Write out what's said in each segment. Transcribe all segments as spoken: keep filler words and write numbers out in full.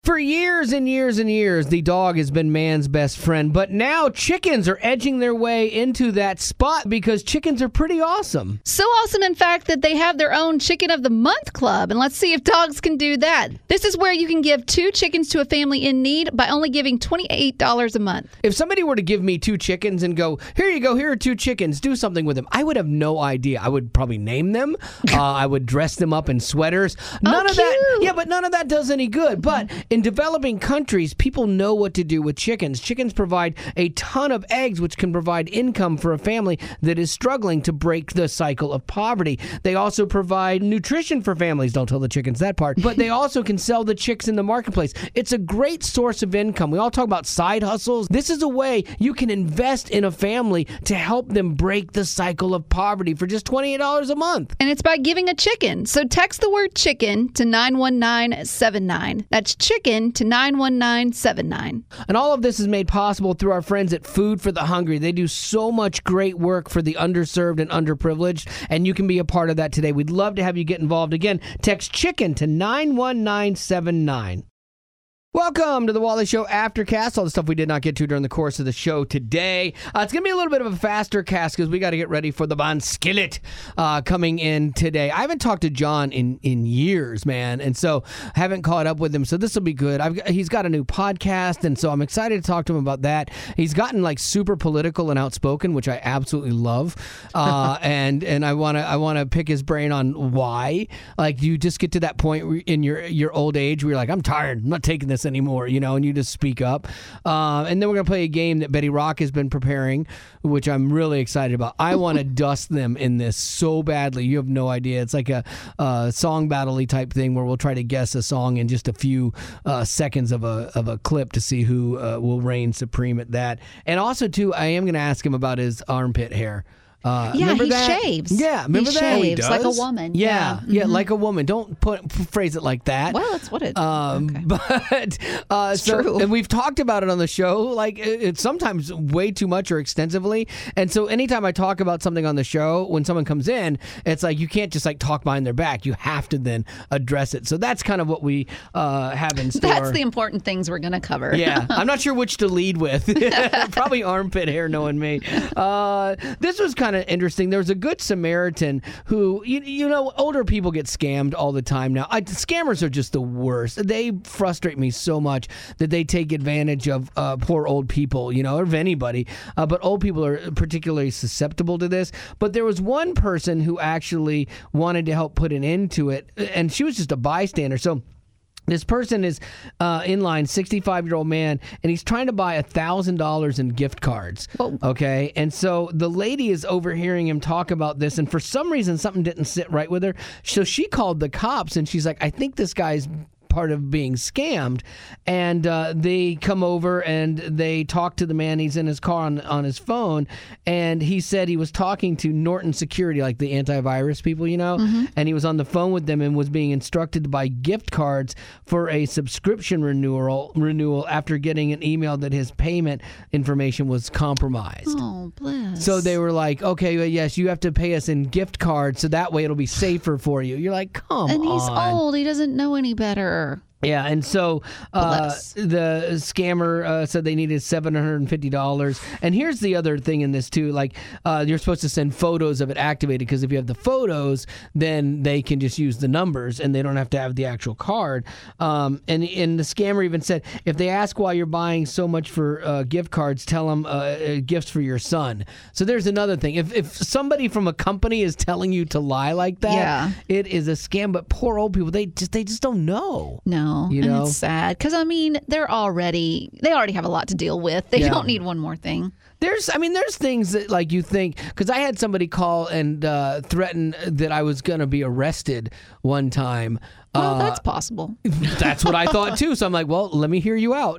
For years and years and years, the dog has been man's best friend, but now chickens are edging their way into that spot because chickens are pretty awesome. So awesome, in fact, that they have their own Chicken of the Month Club, and let's see if dogs can do that. This is where you can give two chickens to a family in need by only giving twenty-eight dollars a month. If somebody were to give me two chickens and go, here you go, here are two chickens, do something with them, I would have no idea. I would probably name them. uh, I would dress them up in sweaters. None oh, of cute. that. Yeah, but none of that does any good. But in developing countries, people know what to do with chickens. Chickens provide a ton of eggs, which can provide income for a family that is struggling to break the cycle of poverty. They also provide nutrition for families. Don't tell the chickens that part. But they also can sell the chicks in the marketplace. It's a great source of income. We all talk about side hustles. This is a way you can invest in a family to help them break the cycle of poverty for just twenty-eight dollars a month. And it's by giving a chicken. So text the word chicken to nine one nine seven nine. That's chicken to nine one nine seven nine. And all of this is made possible through our friends at Food for the Hungry. They do so much great work for the underserved and underprivileged, and you can be a part of that today. We'd love to have you get involved. Again, text chicken to nine one nine seven nine. Welcome to the Wally Show Aftercast. All the stuff we did not get to during the course of the show today. Uh, it's going to be a little bit of a faster cast because we got to get ready for the Von Skillet uh, coming in today. I haven't talked to John in, in years, man, and so haven't caught up with him. So this will be good. I've, he's got a new podcast, and so I'm excited to talk to him about that. He's gotten like super political and outspoken, which I absolutely love. Uh, and and I want to I want to pick his brain on why. Like, you just get to that point in your your old age where you're like, I'm tired. I'm not taking this anymore, you know, and you just speak up. Uh, and then we're going to play a game that Betty Rock has been preparing, which I'm really excited about. I want to dust them in this so badly. You have no idea. It's like a, a song battle-y type thing where we'll try to guess a song in just a few uh, seconds of a of a clip to see who uh, will reign supreme at that. And also, too, I am going to ask him about his armpit hair. Uh, yeah, remember he that? shaves. Yeah, remember he that? shaves Oh, like a woman. Yeah, yeah, yeah, mm-hmm. like a woman. Don't put phrase it like that. Well, that's what it. Um, okay. But uh, it's so, true. and we've talked about it on the show. Like it, it's sometimes way too much or extensively. And so, anytime I talk about something on the show, when someone comes in, it's like you can't just like talk behind their back. You have to then address it. So that's kind of what we uh, have in store. That's the important things we're going to cover. Yeah, I'm not sure which to lead with. Probably armpit hair, knowing me. Uh, this was kind of interesting. There was a Good Samaritan who, you, you know, older people get scammed all the time now. I, scammers are just the worst. They frustrate me so much that they take advantage of uh, poor old people, you know, or of anybody. Uh, but old people are particularly susceptible to this. But there was one person who actually wanted to help put an end to it, and she was just a bystander. So this person is uh, in line, sixty-five-year-old man, and he's trying to buy one thousand dollars in gift cards. Whoa. Okay? And so the lady is overhearing him talk about this, and for some reason, something didn't sit right with her. So she called the cops, and she's like, I think this guy's part of being scammed. And uh, they come over and they talk to the man. He's in his car on, on his phone, and he said he was talking to Norton Security, like the antivirus people, you know, mm-hmm. and he was on the phone with them and was being instructed to buy gift cards for a subscription renewal renewal after getting an email that his payment information was compromised. Oh, bless. So they were like, okay, well, yes, you have to pay us in gift cards so that way it'll be safer for you. You're like, come on. And he's old. He doesn't know any better. Yeah, and so uh, the scammer uh, said they needed seven hundred fifty dollars. And here's the other thing in this, too. Like, uh, you're supposed to send photos of it activated, because if you have the photos, then they can just use the numbers, and they don't have to have the actual card. Um, and, and the scammer even said, if they ask why you're buying so much for uh, gift cards, tell them uh, gifts for your son. So there's another thing. If, if somebody from a company is telling you to lie like that, yeah. it is a scam. But poor old people, they just, they just don't know. No. You and know? It's sad because, I mean, they're already, they already have a lot to deal with. They Yeah. don't need one more thing. There's, I mean, there's things that, like, you think, because I had somebody call and uh, threaten that I was going to be arrested one time. Well, uh, that's possible. That's what I thought, too. So I'm like, well, let me hear you out.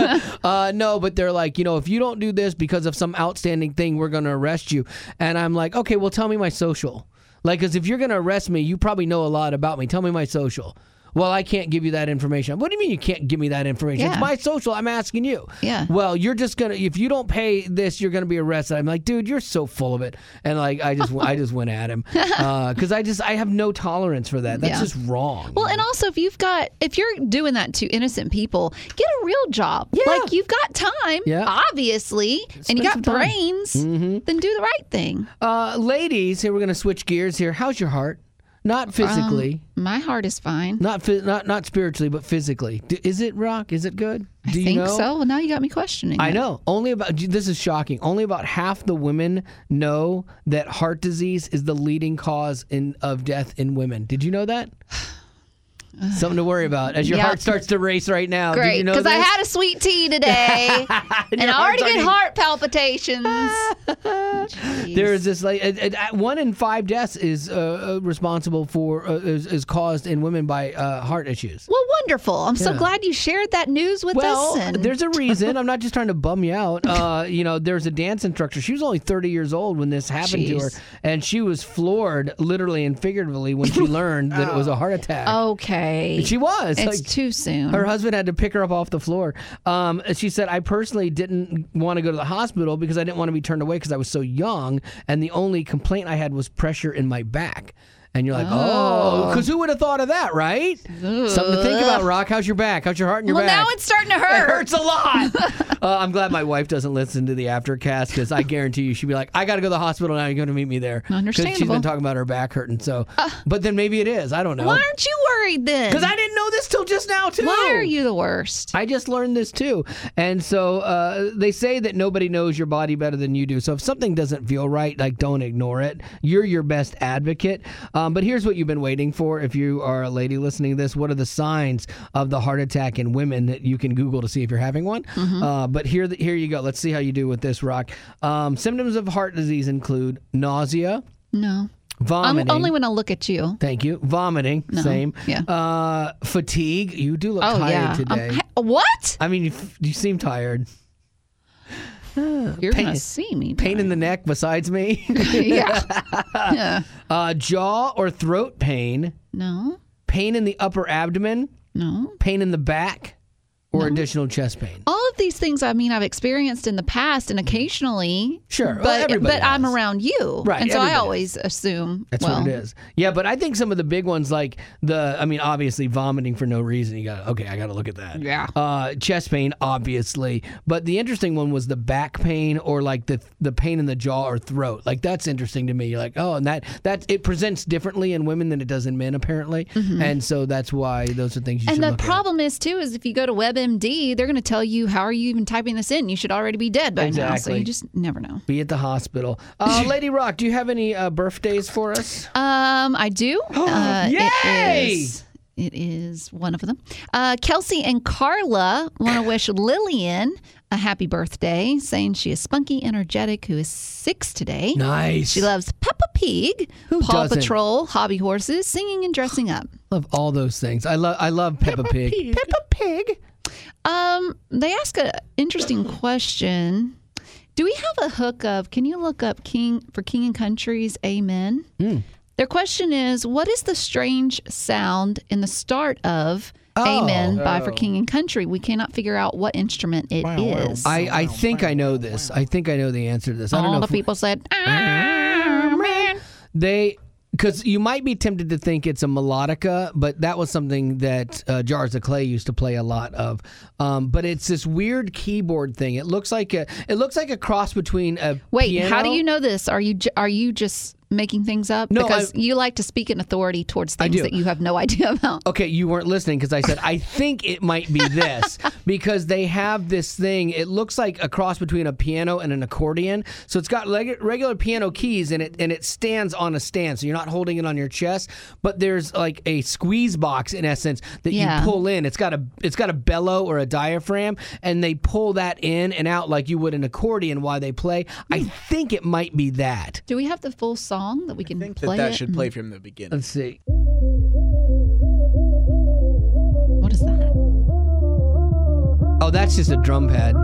uh, no, but they're like, you know, if you don't do this because of some outstanding thing, we're going to arrest you. And I'm like, okay, well, tell me my social. Like, because if you're going to arrest me, you probably know a lot about me. Tell me my social. Well, I can't give you that information. What do you mean you can't give me that information? Yeah. It's my social. I'm asking you. Yeah. Well, you're just gonna if you don't pay this, you're gonna be arrested. I'm like, dude, you're so full of it. And like, I just I just went at him because uh, I just I have no tolerance for that. That's Yeah. just wrong. Well, and also if you've got if you're doing that to innocent people, get a real job. Yeah. Like you've got time, Yeah. obviously, and you Spend some got time. brains. Mm-hmm. Then do the right thing. Uh, ladies, here we're gonna switch gears here. How's your heart? Not physically, Um, my heart is fine. not fi- not not spiritually, but physically. D- is it Rock? Is it good? I Do you think know? so. Well, now you got me questioning. I it. know. Only about this is shocking. Only about half the women know that heart disease is the leading cause in of death in women. Did you know that? Something to worry about as your Yeah. heart starts to race right now. Did Great, you know because I this? had a sweet tea today, and your I already heart's get already- heart palpitations. Jeez. There is this like uh, uh, one in five deaths is uh, uh, responsible for uh, is, is caused in women by uh, heart issues. Well, wonderful. I'm so Yeah. glad you shared that news with Well, us. And there's a reason. I'm not just trying to bum you out. Uh, you know, there's a dance instructor. She was only thirty years old when this happened to her, Jeez. and she was floored, literally and figuratively, when she learned that it was a heart attack. okay. She was. It's like, too soon. her husband had to pick her up off the floor. Um, she said, I personally didn't want to go to the hospital because I didn't want to be turned away because I was so young, and the only complaint I had was pressure in my back. And you're like, oh, because who would have thought of that, right? Something to think about, Rock. How's your back? How's your heart and your well, back? now it's starting to It hurt. hurts a lot. uh, I'm glad my wife doesn't listen to the aftercast because I guarantee you she'd be like, I got to go to the hospital now. You're going to meet me there. Because she's Understandable. been talking about her back hurting. So, But then maybe it is. I don't know. Why aren't you worried then? Because I didn't know this till just now, too. Why are you the worst? I just learned this too. And so uh, they say that nobody knows your body better than you do. So if something doesn't feel right, like don't ignore it. You're your best advocate. Um, but here's what you've been waiting for. If you are a lady listening to this, what are the signs of the heart attack in women that you can Google to see if you're having one? Mm-hmm. Uh, but here, here you go. Let's see how you do with this, Rock. Um, symptoms of heart disease include nausea, No. vomiting. Um, only when I look at you. Thank you. Vomiting. Same. Yeah. Uh, fatigue. You do look Oh, tired yeah. today. Um, ha- what? I mean, you, you seem tired. You're pain- going to see me. Pain in the neck besides me? yeah. yeah. uh, jaw or throat pain, No. pain in the upper abdomen, No. pain in the back, or additional chest pain. All of these things, I mean, I've experienced in the past and occasionally. Sure. Well, But, everybody but I'm has. around you. Right, And so everybody I always assume. That's well, what it is. Yeah, but I think some of the big ones, like the, I mean, obviously vomiting for no reason. You got, okay, I got to look at that. Yeah. Uh, chest pain, obviously. But the interesting one was the back pain or like the the pain in the jaw or throat. Like that's interesting to me. You're like, oh, and that that it presents differently in women than it does in men, apparently. And so that's why those are things you And should the look at. problem is, too, is if you go to WebMD, they're going to tell you, how are you even typing this in? You should already be dead by now. So Exactly. you just never know. Be at the hospital. Uh, Lady Rock, do you have any uh, birthdays for us? Um, I do. uh, Yay! It is, it is one of them. Uh, Kelsey and Carla want to wish Lillian a happy birthday, saying she is spunky, energetic, who is six today. Nice. She loves Peppa Pig, Who Paw doesn't? Patrol, hobby horses, singing and dressing up. love all those things. I love I love Peppa, Pig. Pig. Peppa Pig. Um, they ask an interesting question. Do we have a hook of, can you look up King for King and Country's Amen? Mm. Their question is, what is the strange sound in the start of Oh. Amen by For King and Country? We cannot figure out what instrument it is. I, I think I know this. I think I know the answer to this. I don't All know the if people said, Amen. they because you might be tempted to think it's a melodica, but that was something that uh, Jars of Clay used to play a lot of. Um, but it's this weird keyboard thing. It looks like a it looks like a cross between a Wait, piano. how do you know this? Are you ju- are you just making things up? No, because I- you like to speak in authority towards things do. that you have no idea about. Okay, you weren't listening because I said I think it might be this because they have this thing. It looks like a cross between a piano and an accordion. So it's got leg- regular piano keys and it and it stands on a stand. So you're not holding it on your chest, but there's like a squeeze box in essence that Yeah. you pull in. It's got a it's got a bellow or a diaphragm, and they pull that in and out like you would an accordion while they play. I think it might be that. Do we have the full song that we can I think play that that it? should play from the beginning. Let's see. What is that? Oh, that's just a drum pad.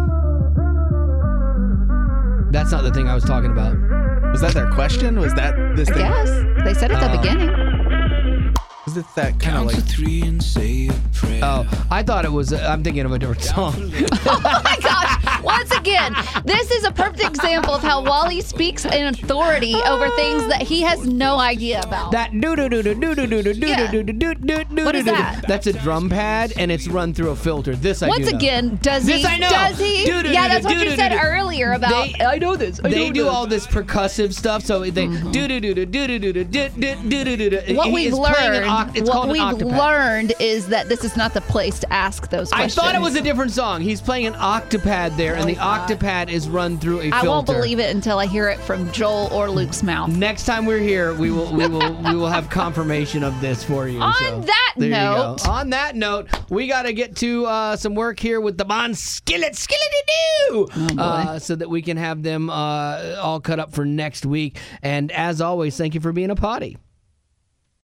That's not the thing I was talking about. Was that their question? Was that this I thing? guess. They said at the Uh, beginning. Is it that kind of like three and say a prayer. Oh, I thought it was. Uh, I'm thinking of a different song. Oh my gosh. Once again, this is a perfect example of how Wally speaks in authority over things that he has no idea about. That do do do do do do do do do Yeah. do do do do do. What is that? That's a drum pad, and it's run through a filter. This I Once do know. again, does This he? I know. Does he? Do-do-do-do, Yeah, that's what you said do-do-do-do. earlier about. They- I know this. I They know do this. all this percussive stuff, so they do do do do do do do do do do do do. What we've learned, It's what called an we've octopad. learned is that this is not the place to ask those I questions. thought it was a different song. He's playing an octopad there, and the octopad is run through a filter. I won't believe it until I hear it from Joel or Luke's mouth. Next time we're here, we will we will we will have confirmation of this for you. On so, that there you go. note- on that note, we got to get to uh, some work here with the Bon Skillet Skillety Doo, Oh, boy. uh, so that we can have them uh, all cut up for next week. And as always, thank you for being a potty.